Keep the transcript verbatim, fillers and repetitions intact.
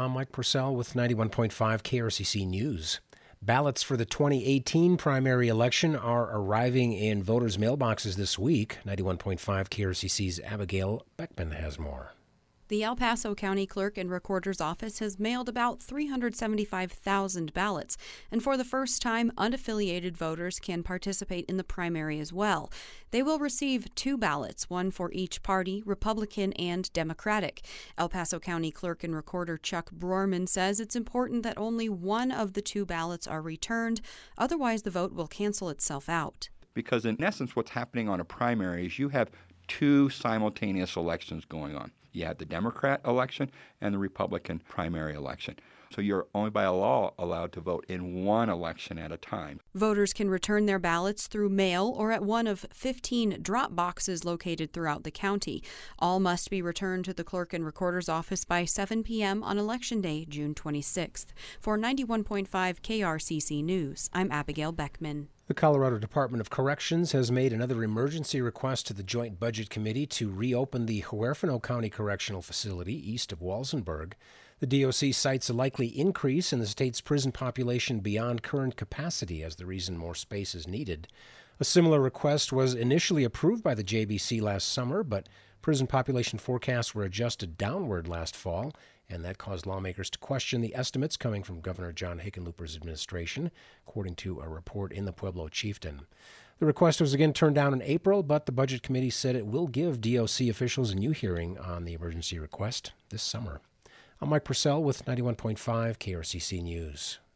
I'm Mike Purcell with ninety-one point five K R C C News. Ballots for the twenty eighteen primary election are arriving in voters' mailboxes this week. ninety-one point five K R C C's Abigail Beckman has more. The El Paso County Clerk and Recorder's Office has mailed about three hundred seventy-five thousand ballots, and for the first time, unaffiliated voters can participate in the primary as well. They will receive two ballots, one for each party, Republican and Democratic. El Paso County Clerk and Recorder Chuck Brorman says it's important that only one of the two ballots are returned, otherwise the vote will cancel itself out. Because in essence, what's happening on a primary is you have two simultaneous elections going on. You have the Democrat election and the Republican primary election. So you're only by law allowed to vote in one election at a time. Voters can return their ballots through mail or at one of fifteen drop boxes located throughout the county. All must be returned to the Clerk and Recorder's Office by seven p.m. on Election Day, June twenty-sixth. For ninety-one point five K R C C News, I'm Abigail Beckman. The Colorado Department of Corrections has made another emergency request to the Joint Budget Committee to reopen the Huerfano County Correctional Facility east of Walsenburg. The D O C cites a likely increase in the state's prison population beyond current capacity as the reason more space is needed. A similar request was initially approved by the J B C last summer, but prison population forecasts were adjusted downward last fall, and that caused lawmakers to question the estimates coming from Governor John Hickenlooper's administration, according to a report in the Pueblo Chieftain. The request was again turned down in April, but the Budget Committee said it will give D O C officials a new hearing on the emergency request this summer. I'm Mike Purcell with ninety-one point five K R C C News.